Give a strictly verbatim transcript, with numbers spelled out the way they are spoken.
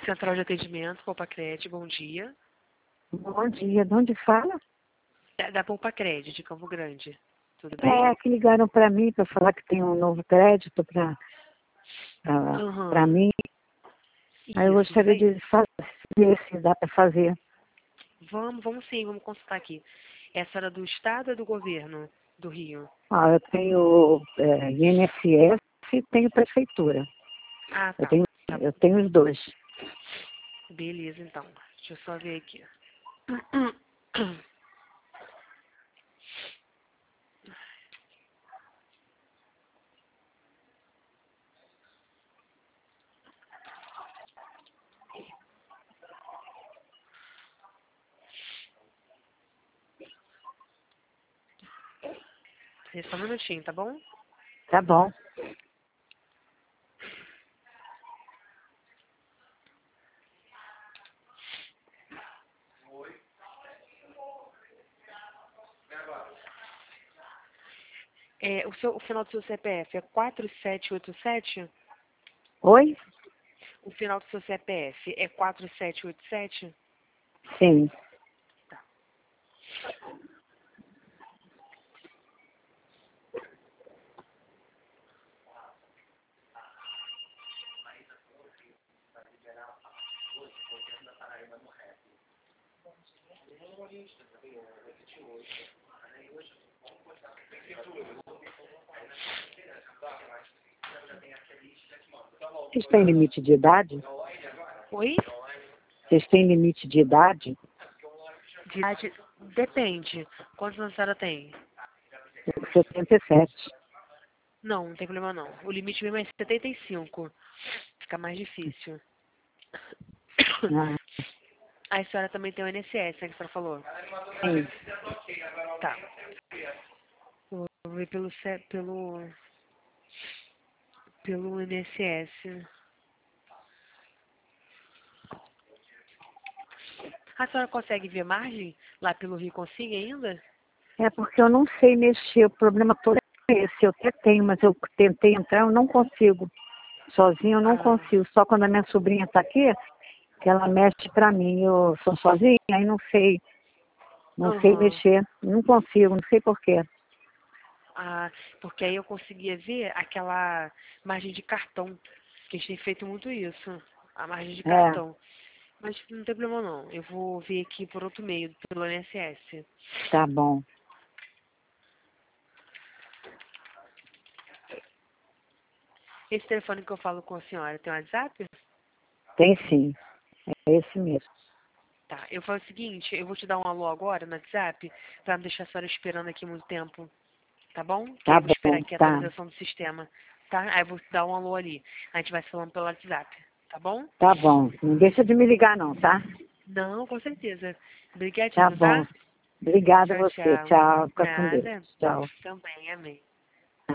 Central de Atendimento, Poupa-Cred, bom dia. Bom dia, de onde fala? Da, da Poupa-Cred, de Campo Grande. Tudo bem? É, que ligaram para mim para falar que tem um novo crédito para Uhum. mim. Aí eu Isso, isso gostaria aí. de saber se dá para fazer. Vamos, vamos sim, vamos consultar aqui. Essa era do Estado ou do Governo do Rio? Ah, eu tenho é, I N S S e tenho Prefeitura. Ah, Eu tá. tenho, Tá bom. eu tenho os dois. Beleza, então. Deixa eu só ver aqui. Só um minutinho, tá bom? Tá bom. É, o, seu, o final do seu C P F é quatro sete oito sete? Oi? O final do seu C P F é quatro sete oito sete? Sim. Vocês têm limite de idade? Oi? Vocês têm limite de idade? De idade, depende. Quantos anos a senhora tem? setenta e sete. Não, não tem problema não. O limite mesmo é setenta e cinco. Fica mais difícil. Ah, A senhora também tem o I N S S, né, que a senhora falou? sim. Tá. Eu vou ver pelo, C- pelo, pelo I N S S. A senhora consegue ver margem lá pelo Rio Consiga ainda? É porque eu não sei mexer. O problema todo é esse. Eu até tenho, mas eu tentei entrar, eu não consigo. Sozinho eu não Ah, consigo. Só quando a minha sobrinha está aqui, que ela mexe para mim. Eu sou sozinha, aí não sei. Não sei aham. mexer. Não consigo, não sei porquê. Ah, porque aí eu conseguia ver aquela margem de cartão. Que a gente tem feito muito isso. A margem de É, cartão. Mas não tem problema não. Eu vou ver aqui por outro meio, pelo I N S S. tá bom. Esse telefone que eu falo com a senhora tem WhatsApp? Tem sim. É esse mesmo. Tá. Eu falo o seguinte, eu vou te dar um alô agora no WhatsApp pra não deixar a senhora esperando aqui muito tempo. Tá bom? Que aí Tá eu vou esperar bom, aqui a tá. atualização do sistema. Tá? Aí eu vou te dar um alô ali. A gente vai se falando pelo WhatsApp. Tá bom? Tá bom. Não deixa de me ligar não, tá? Não, com certeza. Tá Obrigadinho, bom. tá? Obrigada a Tchau, você. tchau. Tchau. Fica com Deus. Nada. Tchau. Também, amém.